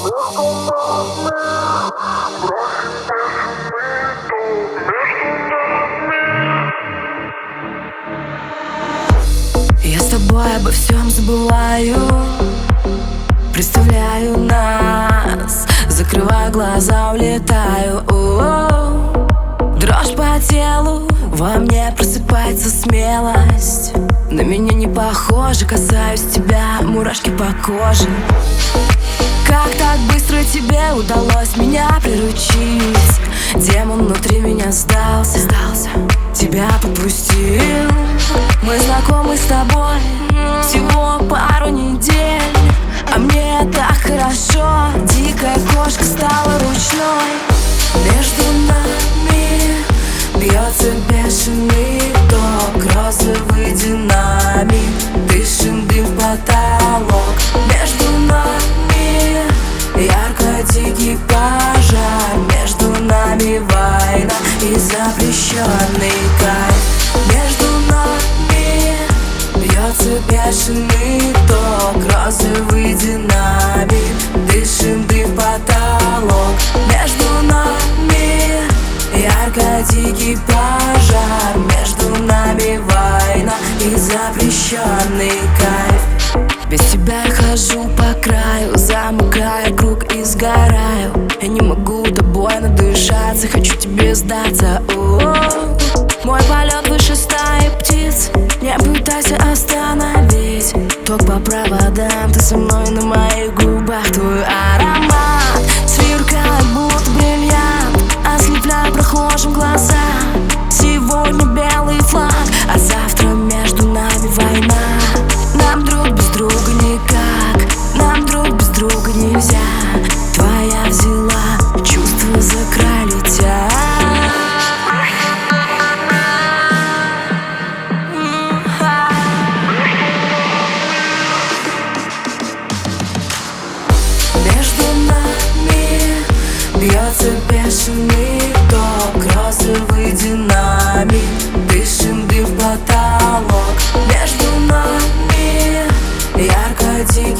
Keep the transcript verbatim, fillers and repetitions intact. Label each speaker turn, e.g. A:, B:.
A: Я с тобой обо всем забываю, представляю нас, закрываю глаза, улетаю. О-о-о. Дрожь по телу, во мне просыпается смелость. На меня не похоже, касаюсь тебя, мурашки по коже. Как так быстро тебе удалось меня приручить? Демон внутри меня сдался, сдался, тебя подпустил. Мы знакомы с тобой всего пару недель, а мне так хорошо. Дикая кошка стала ручной. Между нами бьется бешеный ток, розовый динамит, дышим дым в потолок. Между нами ярко-дикий пожар, между нами война и запрещенный кайф. Между нами бьется бешеный ток, розовый динамит, дышим дым в потолок. Между нами ярко-дикий пожар, между нами война и запрещенный кайф. Без тебя я хожу по краю, замыкаю круг и сгораю. Я не могу тобой надышаться, хочу тебе сдаться. О-о-о. Мой полет выше стаи птиц, не пытайся остановить. Ток по проводам, ты со мной, на моих губах твой аромат сверкает, будто бриллиант, ослепляя прохожим глаза. Сегодня белый флаг, а завтра между нами война. Нам друг без друга никак, нам друг без друга нельзя. Твоя взяла, чувства за край летят. Между нами бьется бешеный ток, розовый динамит, дышим дым в потолок. Между нами ярко-дикий